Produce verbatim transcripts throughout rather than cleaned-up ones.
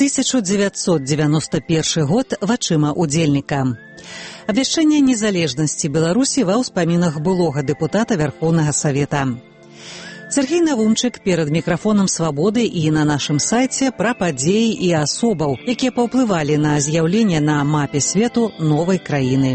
тысяча девятьсот девяносто первый год вачыма удзельніка. Абвяшчэнне незалежнасці Беларусі ва ўспамінах былога дэпутата Верховнага Савета. Сергей Навумчык перад мікрафонам «Свабоды» і на нашым сайце пра падзеі і асобаў, якія паўплывалі на з'яўленне на мапе свету новай краіны.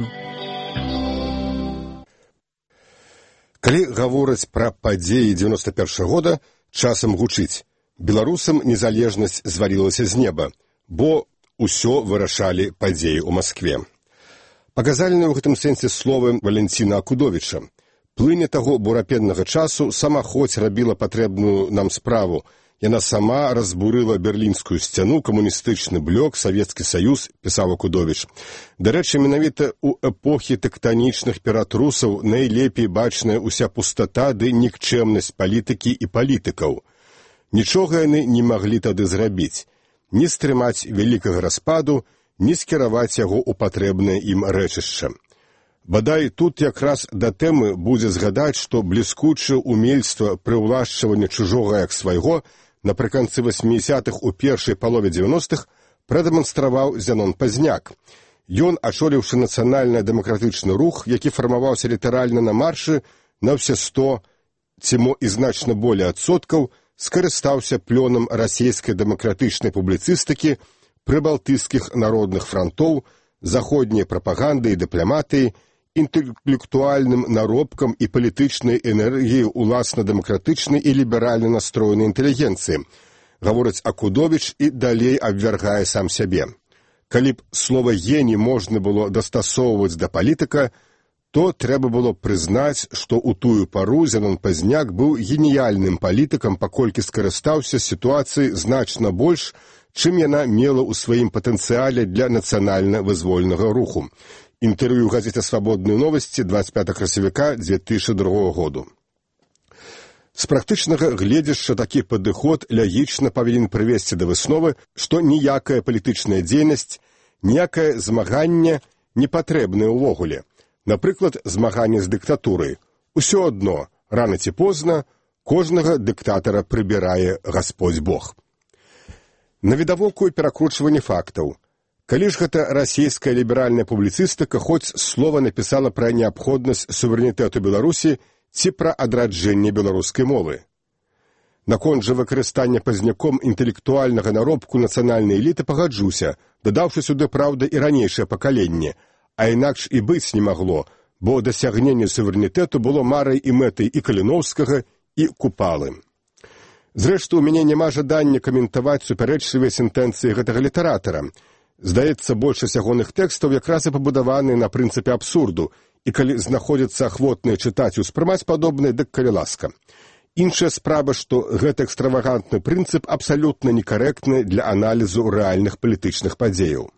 Калі гавораць пра падзеі дзевяносто першага года, часам гучыць: беларусам незалежнасць звалілася з неба, бо ўсё вырашалі падзеі ў Маскве. Паказальныя ў гэтым сэнсе словы Валентина Акудовіча. Плыне таго бурапеннага часу сама хоць рабіла патрэбную нам справу. Яна сама разбурыла берлінскую сцяну, камуністычны блок, Савецкі Саюз, пісаў Акудовіч. Дарэчы, менавіта ў эпохі тэктанічных ператрусаў найлепей бачная ўся пустата ды нікчэмнасць палітыкі і палітыкаў. Нічога яны не маглі тады зрабіць. Ні стрымаць вялікага распаду, ні скіраваць яго ў патрэбнае ім рэчышча. Бадай, тут якраз да тэмы будзе згадаць, што бліскучае умельства прыўлашчвання чужога як свайго напрыканцы васьмідзясятых у першай палове дзевяностых прадэманстраваў Зянон Пазняк. Ён, ачоліўшы нацыянальна-дэмакратычны рух, які фармаваўся літаральна на маршы на ўсе сто, ці мо і значна болей адсоткаў, скарыстаўся плёнам расійскай дэмакратычнай публіцыстыкі, прыбалтыйскіх народных франтоў, заходняй прапаганды і дыпламатыі, інтэлектуальным наробкам і палітычнай энергіяй уласна-дэмакратычнай і ліберальна настроенай інтэлігенцыі. Гаворыць Акудовіч і далей абвяргае сам сябе. Калі б слова «гені» можна было дастасоўваць да палітыка, то трэба было прызнаць, што ў тую пару Зянон Пазняк быў геніяльным палітыкам, паколькі скарыстаўся сітуацыяй значна больш, чым яна мела ў сваім патэнцыяле для нацыянальна-вызвольнага руху. Інтэрв'ю ў газеце «Свабодныя новасці» дваццаць пятага красавіка дзве тысячы другога году. З практычнага гледзяшча такі падыход лагічна павінен прывесці да высновы, што ніякая палітычная дзейнасць, ніякае змаганне не патрэбнае ўвогуле. Напрыклад, змаганне з дыктатурай. Усё адно, рана ці позна, кожнага дыктатара прыбірае Гасподзь Бог. Навідавоку перакручванне фактаў. Калі ж гэта расійская ліберальная публіцыстыка хоць слова напісала пра неабходнасць суверэнітэту Беларусі ці пра адраджэнне беларускай мовы? Наконт жа выкарыстання Пазняком інтэлектуальнага наробку нацыянальнай эліты пагаджуся, дадаўшы сюды, праўда, і ранейшае пакаленне, а інакш і быць не магло, бо дасягненне суверэнітэту было марай і мэтай і Каліноўскага, і Купалы. Зрэшты, у мяне няма жадання каментаваць супярэчлівыя сентэнцыі гэтага літаратара. Здаецца, большасць ягоных тэкстаў якраз і пабудаваны на прынцыпе абсурду, і калі знаходзяцца ахвотныя чытаць і ўспрымаць падобнае, дык калі ласка. Іншая справа, што гэты экстравагантны прынцып абсалютна некарэктны для аналізу рэальных палітычных падзеяў.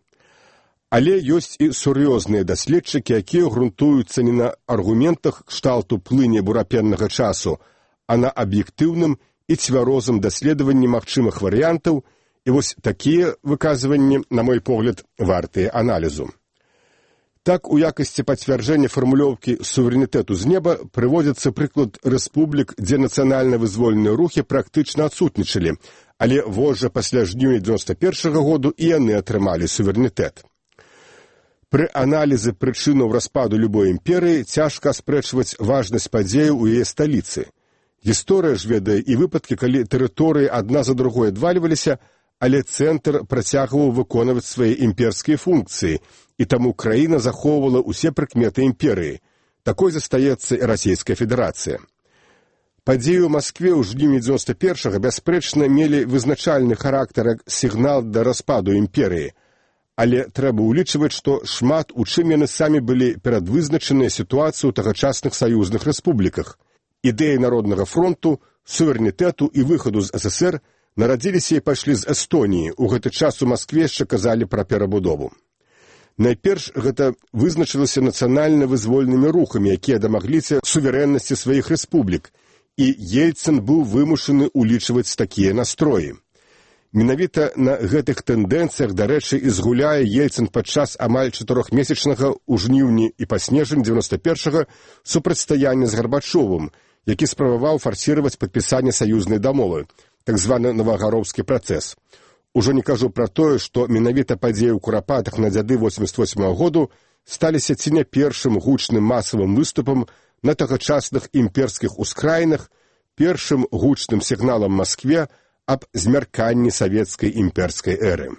Але ёсць і сур'ёзныя даследчыкі, якія грунтуюцца не на аргументах кшталту плыне бурапеннага часу, а на аб'ектыўным і цвярозым даследаванні магчымых варыянтаў, і вось такія выказванні, на мой погляд, вартыя аналізу. Так, у якасці пацвярджэння фармулёўкі суверэнітэту з неба прыводзіцца прыклад рэспублік, дзе нацыянальна-вызвольныя рухі практычна адсутнічалі, але вось жа пасля жніўня дзевяносто першага году і яны атрымалі суверэнітэт. Пры аналізы прычынаў распаду любой імперыі цяжка аспрэчваць важнасць падзеяў у яе сталіцы. Гісторыя ж ведае і выпадкі, калі тэрыторыі адна за другой адвальваліся, але цэнтр працягваў выконваць свае імперскія функцыі, і таму краіна захоўвала ўсе прыкметы імперыі. Такой застаецца і Расійская Федэрацыя. Падзеі ў Маскве ў жніўні дзевяносто першага бясспрэчна мелі вызначальны характар як сігнал да распаду імперыі, але трэба ўлічваць, што шмат у чым яны самі былі перадвызначаныя сітуацыю ў тагачасных саюзных рэспубліках. Ідэі Народнага фронту, суверэнітэту і выхаду з эс эс ер нарадзіліся і пайшлі з Эстоніі. У гэты час у Маскве яшчэ казалі пра перабудову. Найперш гэта вызначылася нацыянальна-вызвольнымі рухамі, якія дамагліся суверэннасці сваіх рэспублік, і Ельцын быў вымушаны ўлічваць такія настроі. Менавіта на гэтых тэндэнцыях, дарэчы, і згуляе Ельцын падчас амаль чатырохмесячнага ў жніўні і па снежань дзевяносто першага супрацьстаяння з Гарбачовым, які спрабаваў фарсіраваць падпісанне саюзнай дамовы, так званы Новагароўскі працэс. Ужо не кажу пра тое, што менавіта падзеі ў Курапатах на дзяды восемьдесят восьмага году сталіся ці не першым гучным масавым выступам на тагачасных імперскіх ускраінах, першым гучным сігналам Маскве аб змярканні савецкай імперскай эры.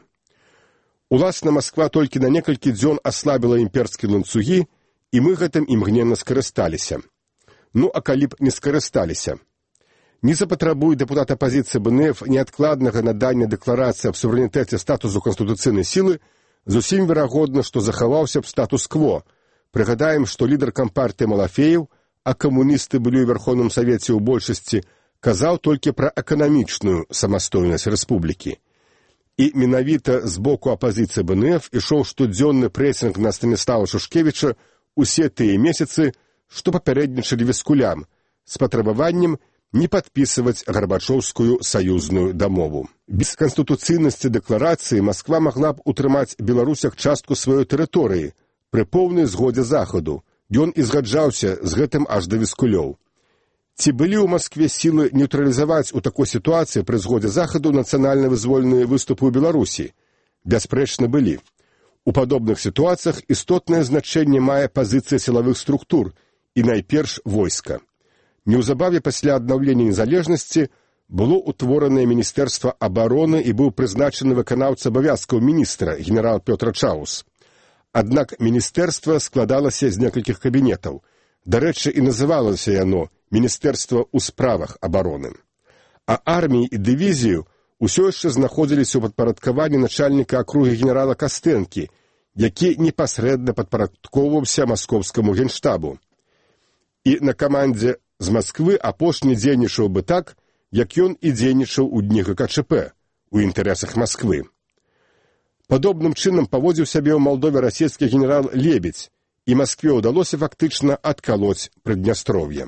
Уласна, Масква толькі на некалькі дзён аслабіла імперскія ланцугі, і мы гэтым імгненна скарысталіся. Ну, а калі б не скарысталіся? Не запатрабуе дэпутат апазіцыі бэ эн эф неадкладнага надання дэкларацыі аб суверэнітэце статусу канстытуцыйнай сілы, зусім верагодна, што захаваўся б статус-кво. Прыгадаем, што лідар кампартыі Малафеев, а камуністы былі ў Верховным Савеце ў большасці, казаў толькі пра эканамічную самастойнасць рэспублікі. І менавіта з боку апазіцыі бэ эн эф ішоў штодзённы прэсінг на Станіслава Шушкевіча усе тыя месяцы, што папярэднічалі віскулям, з патрабаваннем не падпісваць гарбачоўскую саюзную дамову. Без канстытуцыйнасці дэкларацыі Масква магла б утрымаць Беларусях частку сваёй тэрыторыі пры поўнай згодзе Захаду. Ён і згаджаўся з гэтым аж да віскулёў. Ці былі ў Маскве сілы нейтралізаваць у такой сітуацыі пры згодзе Захаду нацыянальна-вызвольныя выступы ў Беларусі? Бясспрэчна былі. У падобных сітуацыях істотнае значэнне мае пазіцыя сілавых структур і найперш войска. Неўзабаве пасля аднаўлення незалежнасці было ўтворанае Міністэрства абароны і быў прызначаны выканаўца абавязкаў міністра, генерал Пётр Чаус. Аднак міністэрства складалася з некалькіх кабінетаў. Дарэчы, і называлася яно Міністэрства ў справах абароны. А арміі і дывізію ўсё яшчэ знаходзіліся ў падпарадкаванні начальніка акругі генерала Кастэнкі, які непасрэдна падпарадкоўваўся маскоўскаму генштабу. І на камандзе з Масквы апошні дзейнічаў бы так, як ён і дзейнічаў у дні гэ ка чэ пэ, у інтарэсах Масквы. Падобным чынам паводзіў сябе ў Малдове расійскі генерал Лебедзь, і Маскве ўдалося фактычна адкалоць Прыднястроўе.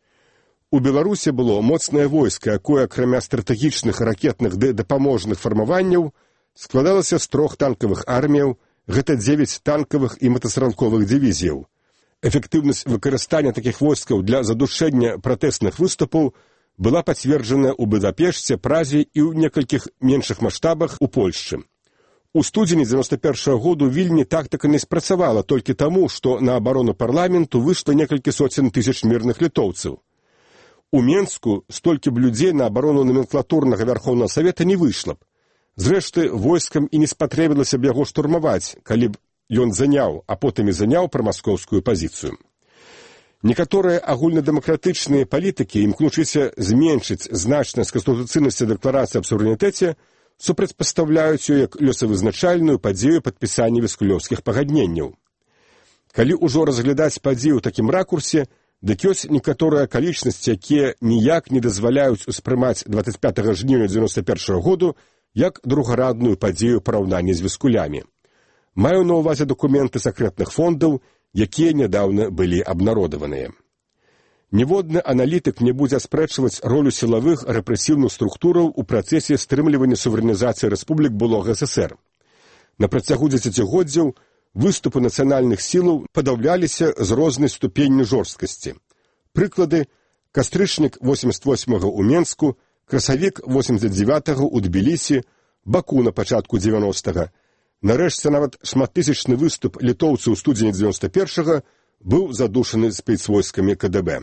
У Беларусі было моцнае войска, якое, акрамя стратэгічных ракетных ды дапаможных фармаванняў, складалася з трох танкавых арміяў, гэта дзевяць танкавых і матастралковых дывізіяў. Эфектыўнасць выкарыстання такіх войскаў для задушэння пратэсных выступаў была пацверджаная ў Будапешце, Празе і ў некалькіх меншых маштабах у Польшчы. У студзені дзевяноста першага году Вільні тактыка не спрацавала толькі таму, што на абарону парламенту выйшла некалькі соцень тысяч мірных літоўцаў. У Менску столькі б людзей на абарону номенклатурнага Вярхоўнага Савета не выйшла б. Зрэшты, войскам і не спатрэбілася б яго штурмаваць, калі б ён заняў, а потым і заняў прамаскоўскую пазіцыю. Некаторыя агульнадэмакратычныя палітыкі, імкнучыся зменшыць значнасць канстытуцыйнасці дэкларацыі аб суверэнітэце, супрацьпастаўляюць ёй як лёсавызначальную падзею падпісання віскулёўскіх пагадненняў. Калі ўжо разглядаць падзею ў такім ракурсе, дык ёсць некаторыя акалічнасці, якія ніяк не дазваляюць успрымаць дваццаць пятага жніўня дзевяноста першага году як другарадную падзею параўнання з віскулямі. Маю на ўвазе дакументы сакрэтных фондаў, якія нядаўна былі абнародаваныя. Ніводны аналітык не будзе аспрэчваць ролю сілавых рэпрэсіўных структураў у працэсе стрымлівання суверэнізацыі рэспублік былога эс эс эр. На працягу дзесяцігоддзяў выступы нацыянальных сілаў падаўляліся з рознай ступенню жорсткасці. Прыклады: кастрычнік восемьдесят восьмага ў Менску, красавік восемьдесят девятага ў Тбілісі, Баку на пачатку дзевяностага. Нарэшце нават шматтысячны выступ літоўцаў у студзені дзевяноста першага быў задушаны спецвойскамі ка дэ бэ.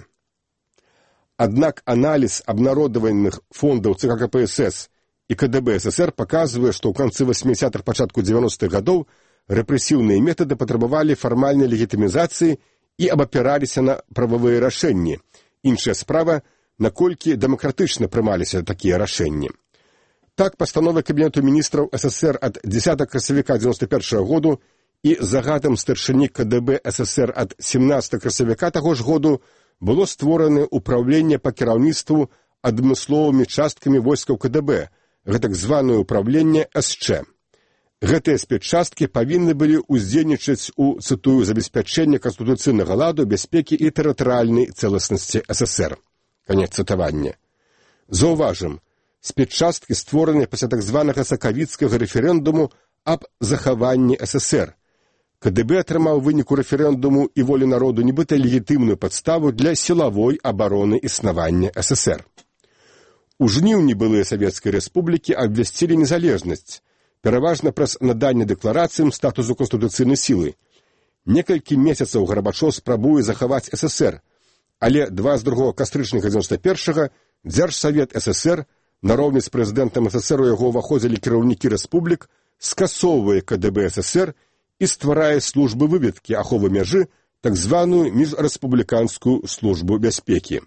Аднак аналіз абнародаваных фондаў цэ ка ка пэ эс эс і ка дэ бэ эс эс эр паказвае, што ў канцы восьмідзесятых пачатку дзевяностых гадоў рэпрэсіўныя метады патрабавалі фармальнай легітымізацыі і абапіраліся на прававыя рашэнні. Іншая справа, наколькі дэмакратычна прымаліся такія рашэнні. Так, пастановай Кабінету міністраў эс эс эр ад дзесятага красавіка дзевяноста першага году і загадам старшыні ка дэ бэ эс эс эр ад сямнадцатага красавіка таго ж году было створана ўпраўленне па кіраўніцтву адмысловымі часткамі войскаў ка дэ бэ, гэтак званае ўпраўленне эс чэ. Гэтыя спецчасткі павінны былі ўздзейнічаць у, цытую, забеспячэнне канстытуцыйнага ладу, бяспекі і тэрытарыяльнай цэласнасці эс эс эр. Канец цытавання. Заўважым, спецчасткі створаны пасля так званага сакавіцкага рэферэндуму аб захаванні эс эс эр. ка дэ бэ атрымаў выніку рэферэндуму і волі народу нібыта легітымную падставу для сілавой абароны існавання эс эс эр. У жніўні былыя савецкія рэспублікі абвясцілі незалежнасць, пераважна праз наданне дэкларацыям статусу канстытуцыйнай сілы. Некалькі месяцаў Гарбачоў спрабуе захаваць эс эс ер, але двадцять другога кастрычніка дзевяносто першага Дзяржсавет эс эс ер, нароўні з прэзідэнтам эс эс ер у яго ўваходзілі кіраўнікі рэспублік, скасоўвае ка дэ бэ эс эс ер і стварае службы выведкі аховы мяжы, так званую міжрэспубліканскую службу бяспекі.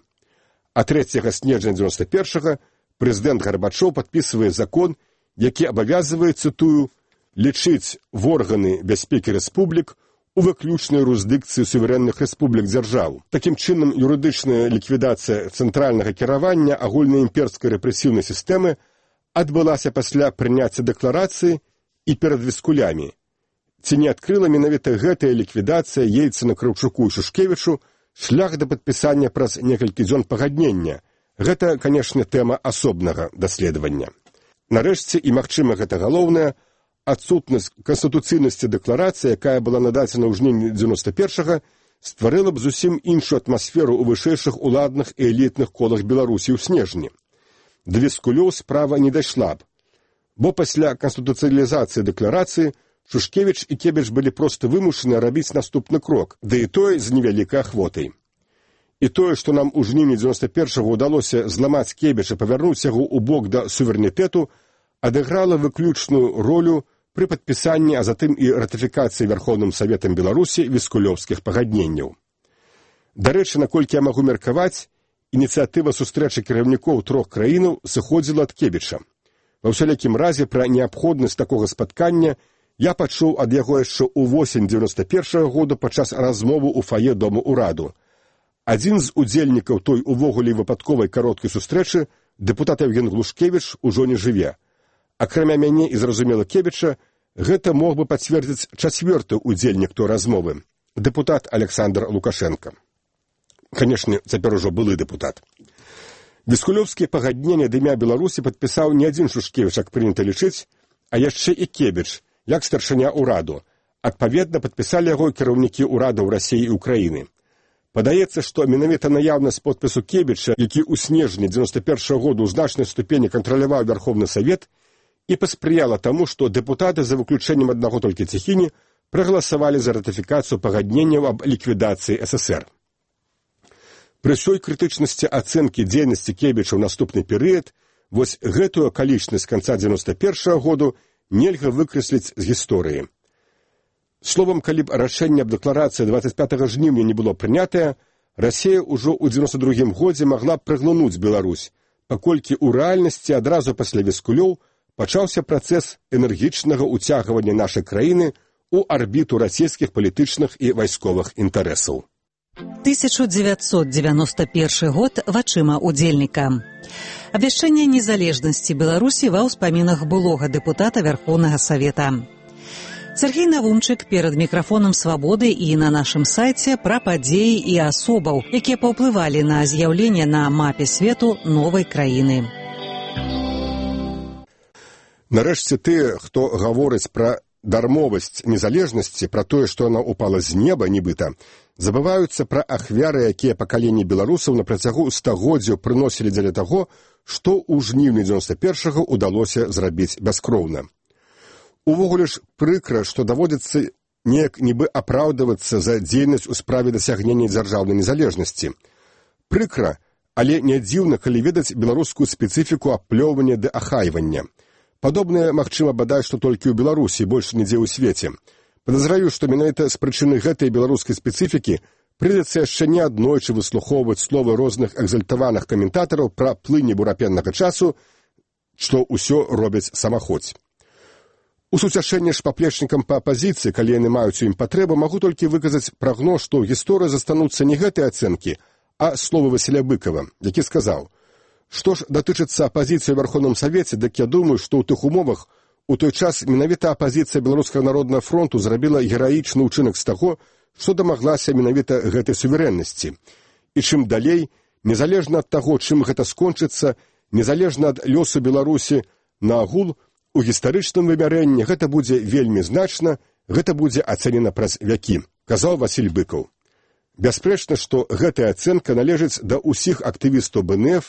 А трэцяга снежня дзевяносто першага прэзідэнт Гарбачоў падпісвае закон, які абавязвае, цытую, лічыць в органы бяспекі рэспублік у выключнай юрысдыкцыі суверэнных рэспублік дзяржаў. Такім чынам, юрыдычная ліквідацыя цэнтральнага кіравання агульнаімперскай рэпрэсіўнай сістэмы адбылася пасля прыняцця дэкларацыі і перад віскулямі. Ці не адкрыла менавіта гэтая ліквідацыя Ельцына, Краўчуку і Шушкевічу шлях да падпісання праз некалькі дзён пагаднення? Гэта, канешне, тэма асобнага даследавання. Нарэшце, і магчыма гэта галоўнае, адсутнасць канстытуцыйнасці дэкларацыі, якая была нададзена ў жніўні дзевяносто першага, стварыла б зусім іншую атмасферу ў вышэйшых уладных і элітных колах Беларусі ў снежні. Да віскулёў справа не дайшла б, бо пасля канстытуцыялізацыі дэкларацыі Шушкевіч і Кебіч былі проста вымушаны рабіць наступны крок, да і тое з невялікай ахвотай. І тое, што нам у жніўні дзевяносто першага ўдалося зламаць Кебіча, павярнуць яго ў бок да суверэнітэту, адыграла выключную ролю пры падпісанні, а затым і ратыфікацыі Верхоўным Саветам Беларусі віскулёўскіх пагадненняў. Дарэчы, наколькі я магу меркаваць, ініцыятыва сустрэчы кіраўнікоў трох краінаў сыходзіла ад Кебіча. Ва ўсялякім разе пра неабходнасць такога спаткання я пачуў ад яго яшчэ ў восень дзевяносто першага года падчас размовы ў фае Дому ўраду. Адзін з удзельнікаў той увогуле выпадковай кароткай сустрэчы, дэпутат Евген Глушкевіч, ужо не жыве. Акрамя мяне і, зразумела, Кебіча, гэта мог бы пацвердзіць чацвёрты удзельнік той размовы, дэпутат Александр Лукашенко. Канешне, цяпер ужо былы дэпутат. Віскулёўскія пагаднення ад імя Беларусі падпісаў не адзін Шушкевіч, як прынята лічыць, а яшчэ і Кебіч, як старшыня ўраду. Адпаведна, падпісалі яго кіраўнікі ўрадаў Расіі і Украіны. Падаецца, што менавіта наяўнасць подпісу Кебіча, які ў снежні дзевяносто першага года ў значнай ступені кантраляваў Верховны Савет, і паспрыяла таму, што дэпутаты, за выключэннем аднаго толькі Ціхіні, прагаласавалі за ратыфікацыю пагадненняў аб ліквідацыі эс эс ер. Пры ўсёй крытычнасці ацэнкі дзейнасці Кебіча ў наступны перыяд, вось гэтую акалічнасць канца дзевяносто першага году нельга выкрэсліць з гісторыі. Словам, калі б рашэнне аб дэкларацыі двадцять пятага жніўня не было прынятае, Расія ўжо ў дзевяносто другім годзе магла б прыглынуць Беларусь, паколькі ў рэальнасці адразу пасля віскулёў пачаўся працэс энергічнага ўцягвання нашай краіны ў арбіту расійскіх палітычных і вайсковых інтарэсаў. тысяча девятьсот девяносто первый год вачыма удзельніка. Абвяшчэнне незалежнасці Беларусі ва ўспамінах былога дэпутата Верхоўнага Савета. Сергей Навумчык перад мікрафонам «Свабоды» і на нашым сайце пра падзеі і асобаў, якія паўплывалі на з'яўленне на мапе свету новай краіны. Нарэшце тыя, хто гаворыць пра дармовасць незалежнасці, пра тое, што яна упала з неба, нібыта, забываюцца пра ахвяры, якія пакаленні беларусаў на працягу стагоддзяў прыносілі дзеля таго, што ў жніўні дзевяносто першага ўдалося зрабіць бяскроўна. Увогуле ж прыкра, што даводзіцца неяк нібы апраўдавацца за дзейнасць у справе дасягнення дзяржаўнай незалежнасці. Прыкра, але не дзіўна, калі ведаць беларускую спецыфіку аплёўвання ды ахайвання. Падобнае, магчыма, бадай, што толькі ў Беларусі, больш нідзе ў свеце. Падазраю, што менавіта з прычыны гэтай беларускай спецыфікі прыйдзецца яшчэ не аднойчы выслухоўваць словы розных экзальтаваных каментатараў пра плынне бурапеннага часу, што ўсё робяць самаходзь. У суцяшэнне ж паплечнікам па апазіцыі, калі яны маюць у ім патрэбу, магу толькі выказаць прагноз, што ў гісторыі застануцца не гэтыя ацэнкі, а словы Васіля Быкава, які сказаў: што ж датычыцца апазіцыі ў Верхоўным Савеце, дык я думаю, што ў тых умовах у той час менавіта апазіцыя Беларускага народнага фронту зрабіла гераічны ўчынак з таго, што дамаглася менавіта гэтай суверэннасці. І чым далей, незалежна ад таго, чым гэта скончыцца, незалежна ад лёсу Беларусі наагул, у гістарычным вымярэнні гэта будзе вельмі значна, гэта будзе ацэнена праз вякі, казаў Васіль Быкаў. Бясспрэчна, што гэтая ацэнка належыць да ўсіх актывістаў бэ эн эф,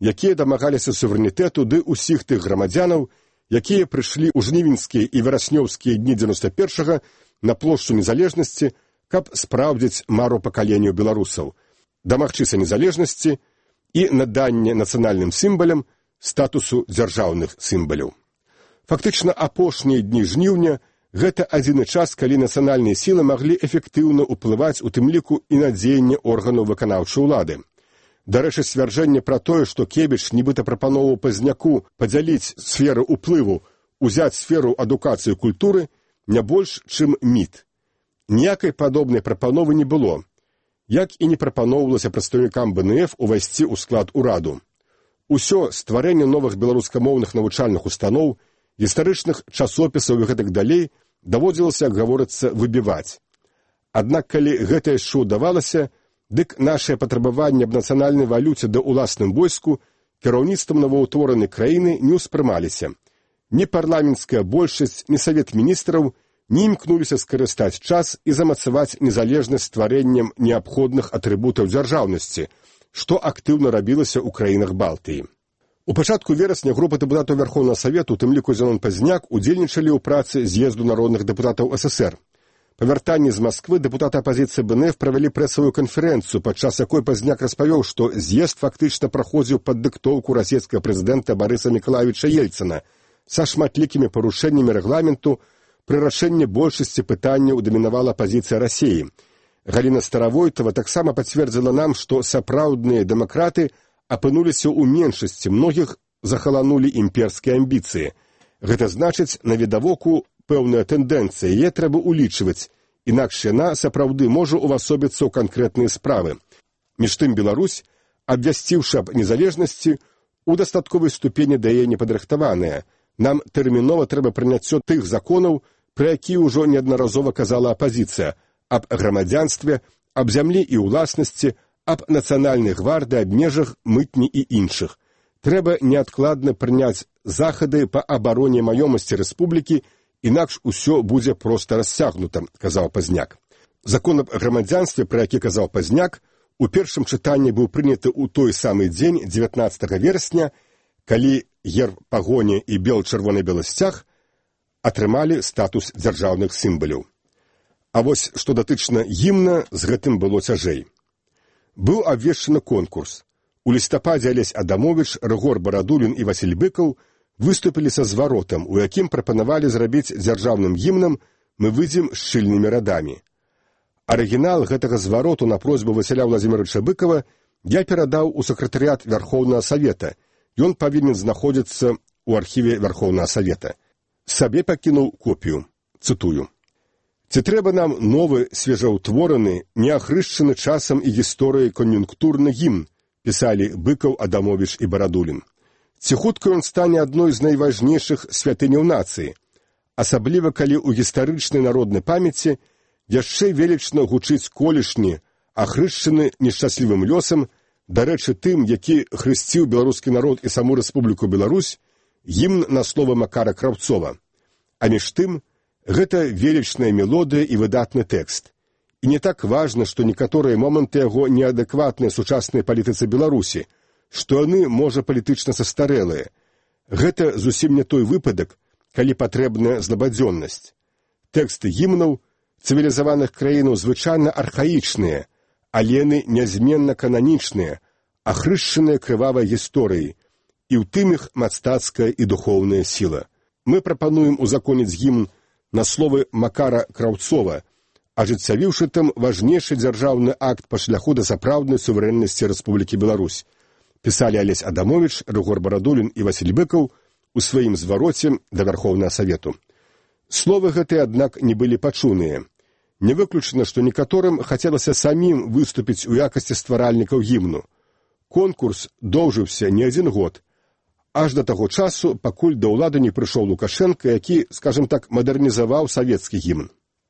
якія дамагаліся суверэнітэту ды ўсіх тых грамадзянаў, якія прыйшлі ў жнівеньскія і вераснёўскія дні дзевяноста першага на плошчу незалежнасці, каб спраўдзіць мару пакаленняў беларусаў, дамагчыся незалежнасці і наданне нацыянальным сімбалям статусу дзяржаўных сімбаляў. Фактычна, апошнія дні жніўня – гэта адзіны час, калі нацыянальныя сілы маглі эфектыўна ўплываць у тым ліку і на дзеянне органаў выканаўчай улады. Дарэчы, сцвярджэнне пра тое, што Кебіч нібыта прапаноўваў Пазняку падзяліць сферу ўплыву, узяць сферу адукацыі і культуры, не больш, чым міт. Ніякай падобнай прапановы не было, як і не прапаноўвалася прадстаўнікам бэ эн эф увайсці ў склад ураду. Усё стварэнне новых беларускамоўных навучальных устаноў, гістарычных часопісаў і гэтак далей даводзілася, як гаворыцца, выбіваць. Аднак, калі гэта яшчэ ўдавалася, дык нашыя патрабаванні аб нацыянальнай валюце да ўласным войску кіраўніцтвам новаўтворанай краіны не ўспрымаліся. Ні парламенцкая большасць, ні савет міністраў не імкнуліся скарыстаць час і замацаваць незалежнасць стварэннем неабходных атрыбутаў дзяржаўнасці, што актыўна рабілася ў краінах Балтыі. У пачатку верасня група дэпутатаў Вярхоўнага Савету, у тым ліку Зенон Пазняк, удзельнічалі ў працы з'езду народных дэпутатаў эс эс эр. Па вяртанні з Масквы дэпутаты апазіцыі бэ эн эф правялі прэсавую канферэнцыю, падчас якой Пазняк распавёў, што з'езд фактычна праходзіў пад дыктоўку расійскага прэзідэнта Барыса Мікалаевіча Ельцына са шматлікімі парушэннямі рэгламенту. Пры рашэнні большасці пытанняў дамінавала пазіцыя Расіі. Галіна Старавойтава таксама пацвердзіла нам, што сапраўдныя дэмакраты апынуліся ў меншасці, многіх захаланулі імперскія амбіцыі. Гэта значыць, навідавоку пэўная тэндэнцыя, яе трэба ўлічваць, інакш яна сапраўды можа ўвасобіцца ў канкрэтныя справы. Між тым Беларусь, абвясціўшы аб незалежнасці, у дастатковай ступені да яе не падрыхтаваная. Нам тэрмінова трэба прыняццё тых законаў, пра якія ўжо неаднаразова казала апазіцыя, аб грамадзянстве, аб зямлі і ўласнасці, аб нацыянальнай гвардыі, аб межах, мытні і іншых. Трэба неадкладна прыняць захады па абароне маёмасці рэспублікі, інакш усё будзе проста расцягнута, казаў Пазняк. Закон аб грамадзянстве, пра які казаў Пазняк, у першым чытанні быў прыняты ў той самы дзень, дзевятнаццатага верасня, калі герб пагоні і бел-чырвоны-белы сцяг атрымалі статус дзяржаўных сімбаляў. А вось, што датычна гімна, з гэтым было цяжэй. Быў абвешчаны конкурс. У лістападзе Алесь Адамовіч, Рыгор Барадулін і Васіль Быкаў выступілі са зваротам, у якім прапанавалі зрабіць дзяржаўным гімнам «Мы выйдзем шчыльнымі радамі». Арыгінал гэтага звароту на просьбу Васіля Владзіміровича Быкава я перадаў у сакратарыят Вярхоўнага Савета. Ён павінен знаходзіцца ў архіве Вярхоўнага Савета. Сабе пакінуў копію. Цытую. «Ці трэба нам новы, свежаўтвораны, неахрышчаны часам і гісторыяй кон'юнктурны гімн», пісалі Быкаў, Адамовіч і Барадулін. «Ці хутка ён стане адной з найважнейшых святыняў нацыі, асабліва калі ў гістарычнай народнай памяці яшчэ велічна гучыць колішні, ахрышчаны нешчаслівым лёсам, дарэчы тым, які хрысціў беларускі народ і саму Рэспубліку Беларусь, гімн на словы Макара Краўцова. А між тым, гэта велічная мелодыя і выдатны тэкст. І не так важна, што некаторыя моманты яго неадэкватныя сучаснай палітыцы Беларусі, што яны, можа, палітычна састарэлыя. Гэта зусім не той выпадак, калі патрэбная злабадзённасць. Тэксты гімнаў цывілізаваных краінаў звычайна архаічныя, але яны нязменна кананічныя, ахрышчаныя крывавай гісторыяй, і ў тым іх мастацкая і духоўная сіла. Мы прапануем узаконіць гімн на словы Макара Краўцова, ажыццявіўшы там важнейшы дзяржаўны акт па шляху да сапраўднай суверэннасці Рэспублікі Беларусь, пісалі Алесь Адамовіч, Рыгор Барадулін і Васіль Быкаў у сваім звароце да Вярхоўнага Савету. Словы гэтыя, аднак, не былі пачуныя. Не выключана, што некаторым хацелася самім выступіць у якасці стваральнікаў гімну. Конкурс доўжыўся не адзін год, аж да таго часу, пакуль да ўлады не прыйшоў Лукашенка, які, скажем так, мадэрнізаваў савецкі гімн.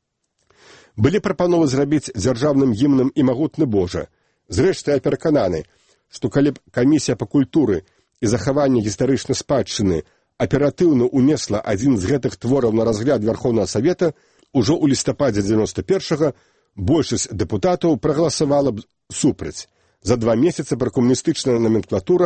Былі прапановы зрабіць дзяржаўным гімнам і магутны Божа. Зрэшты, я перакананы, што калі б камісія па культуры і захаванні гістарычнай спадчыны аператыўна унесла адзін з гэтых твораў на разгляд Вярхоўнага Савета, ужо ў лістападзе дзевяноста першага большасць дэпутатаў прагаласавала б супраць. За два месяцы пракамуністычная номенклатура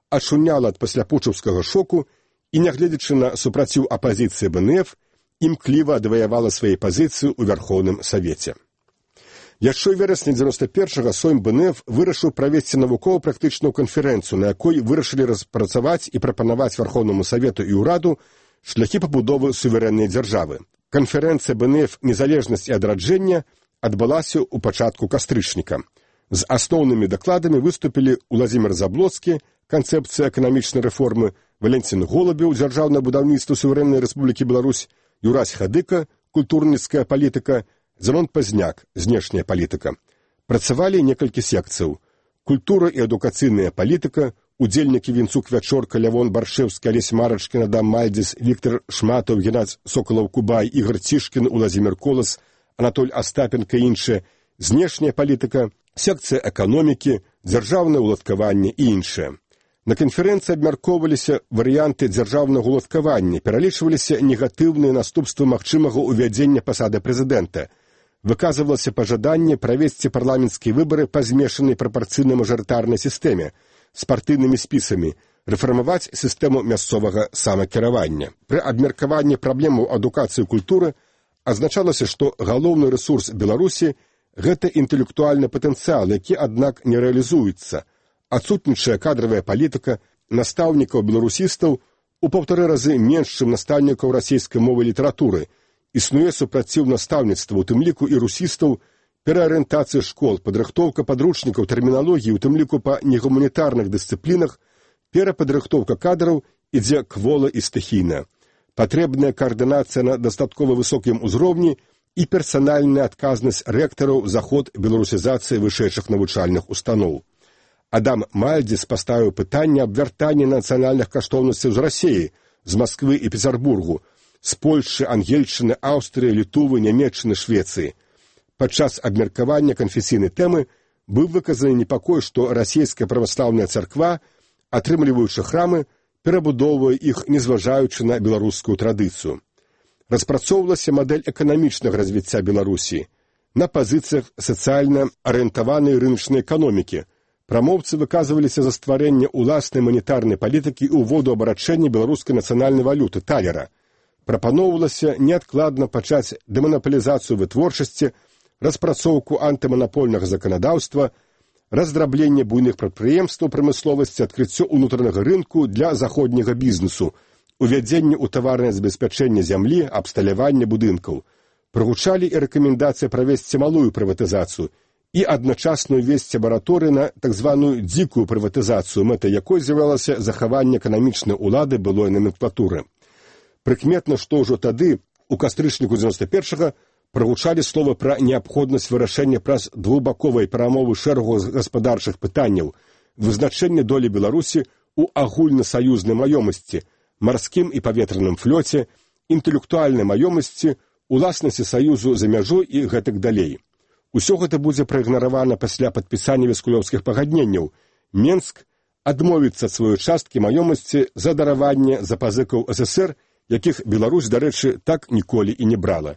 ачуняла ад пасляпутчаўскага шоку і, нягледзячы на супраціў апазіцыі БНФ, імкліва адваявала свае пазіцыі ў Вярхоўным Савеце. Яшчэ ў верасні дзевяноста першага Сойм БНФ вырашыў правесці навукова-практычную канферэнцыю, на якой вырашылі распрацаваць і прапанаваць Вярхоўнаму Савету і ўраду шляхі пабудовы суверэннай дзяржавы. Канферэнцыя БНФ «Незалежнасць і адраджэнне» адбылася ў пачатку кастрычніка. З асноўнымі дакладамі выступілі Уладзімір Заблоцкі, канцэпцыя эканамічнай рэформы, Валентин Голубеў, дзяржаўнае будаўніцтва суверэннай Рэспублікі Беларусь, Юрась Хадыка, культурніцкая палітыка, Зенон Пазняк, знешняя палітыка. Працавалі некалькі секцыяў. Культура і адукацыйная палітыка, удзельнікі Вінцук Вячорка, Лявон Баршэўскі, Алесь Марачкін, Адам Мальдзіс, Віктор Шматаў, Геннадзь Сокалаў-Кубай, Ігор Цішкін, Уладзімір Колас, Анатоль Астапенка і іншыя, знешняя палітыка, секцыя эканомікі, дзяржаўнае ўладкаванне і іншае. На канферэнцыі абмяркоўваліся варыянты дзяржаўнага ўладкавання, пералічваліся негатыўныя наступствы магчымага ўвядзення пасады прэзідэнта. Выказывалася пажаданне правесці парламенцкія выбары па змешанай прапарцыйна-мажарытарнай сістэме з партыйнымі спісамі, рэфармаваць сістэму мясцовага самакіравання. Пры абмеркаванні праблемаў адукацыі і культуры азначалася, што галоўны рэсурс Беларусі – гэта інтэлектуальны патэнцыял, які, аднак, не рэалізуецца. Адсутнічае кадравая палітыка, настаўнікаў беларусістаў у паўтары разы менш, чым настаўнікаў расійскай мовы і літаратуры. Існуе супраціў настаўніцтва, у тым ліку і русістаў, пераарыентацыя школ, падрыхтоўка падручнікаў, тэрміналогіі, у тым ліку па негуманітарных дысцыплінах, перападрыхтоўка кадраў ідзе квола і стыхійна. Патрэбная каардынацыя на дастаткова высокім узроўні і персанальная адказнасць рэктараў за ход беларусізацыі вышэйшых навучальных устаноў. Адам Мальдзіс паставіў пытанне аб вяртанні нацыянальных каштоўнасцяў з Расіі, з Масквы і Пецярбургу, з Польшчы, Ангельшчыны, Аўстрыі, Літувы, Нямецчыны, Швецыі. Падчас абмеркавання канфесійнай тэмы быў выказаны непакой, што расійская праваслаўная царква, атрымліваючы храмы, перабудоўвае іх, незважаючы на беларускую традыцыю. Распрацоўвалася мадэль эканамічнага развіцця Беларусі на пазіцыях сацыяльна арыентаванай рыначнай эканомікі. Прамоўцы выказваліся за стварэнне ўласнай манетарнай палітыкі і ўводу абарачэння беларускай нацыянальнай валюты, талера. Прапаноўвалася неадкладна пачаць дэманапалізацыю вытворчасці, распрацоўку антыманапольнага заканадаўства, раздрабленне буйных прадпрыемстваў прамысловасці, адкрыццё ўнутранага рынку для заходняга бізнесу, увядзенне ў таварнае забеспячэнне зямлі, абсталяванне будынкаў. Прагучалі і рэкамендацыі правесці малую прыватызацыю і адначасна ўвесці абараторыі на так званую дзікую прыватызацыю, мэтай якой з'явілася захаванне эканамічнай улады былой наменклатуры. Прыкметна, што ўжо тады, у кастрычніку дзевяноста першага, прагучалі словы пра неабходнасць вырашэння праз двухбаковай перамовы шэрагу гаспадарчых пытанняў, вызначэнне долі Беларусі ў агульнасаюзнай маёмасці, марскім і паветраным флёце, інтэлектуальнай маёмасці, уласнасці саюзу за мяжой і гэтак далей. Усё гэта будзе праігнаравана пасля падпісання вескулёўскіх пагадненняў. Менск адмовіцца ад сваёй часткі маёмасці за дараванне запазыкаў ССР, якіх Беларусь, дарэчы, так ніколі і не брала.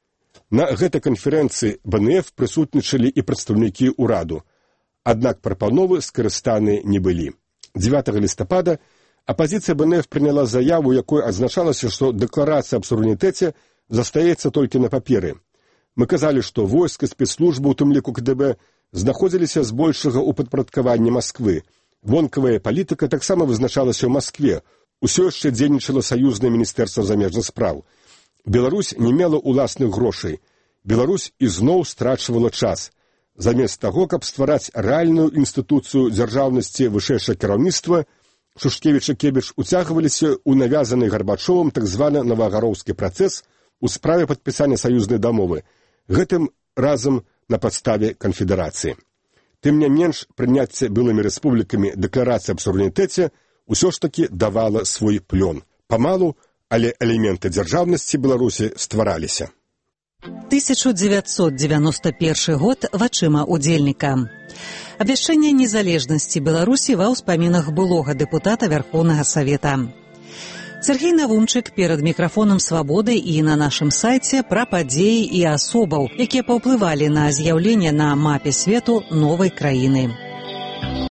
На гэтай канферэнцыі БНФ прысутнічалі і прадстаўнікі ўраду. Аднак прапановы скарыстаны не былі. дзевятага лістапада апазіцыя БНФ прыняла заяву, якой адзначалася, што дэкларацыя аб суверэнітэце застаецца толькі на паперы. Мы казалі, што войска, спецслужбы, у тым ліку КДБ, знаходзіліся збольшага ў падпарадкаванні Масквы. Вонкавая палітыка таксама вызначалася ў Маскве. Усё яшчэ дзейнічала саюзнае міністэрства замежных спраў. Беларусь не мела ўласных грошай. Беларусь ізноў страчвала час. Замест таго, каб ствараць рэальную інстытуцыю дзяржаўнасці вышэйшае кіраўніцтва, Шушкевіч і Кебіч уцягваліся ў навязаны Гарбачовым так званы навагароўскі працэс у справе падпісання саюзнай дамовы, гэтым разам на падставе канфедэрацыі. Тым не менш, прыняцце былымі рэспублікамі дэкларацыі аб суверэнітэце ўсё ж такі давала свой плён. Памалу, але элементы дзяржаўнасці Беларусі ствараліся. тысяча девятьсот девяносто первый год вачыма удзельніка. Абвяшчэнне незалежнасці Беларусі ва ўспамінах былога дэпутата Вярхоўнага Савета. Сергей Навумчык перад мікрафонам «Свабоды» і на нашым сайце пра падзеі і асобаў, якія паўплывалі на з'яўленне на мапе свету новай краіны.